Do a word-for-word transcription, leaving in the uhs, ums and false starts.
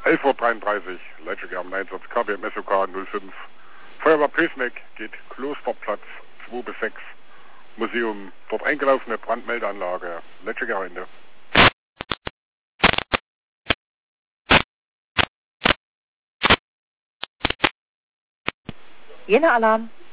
elf Uhr dreiunddreißig, Leitstrecke am Einsatz, K B M S O K null fünf. Feuerwehr Pösneck geht Klosterplatz zwei bis sechs, Museum, dort eingelaufene Brandmeldeanlage, Leitstrecke Ende. Jena Alarm.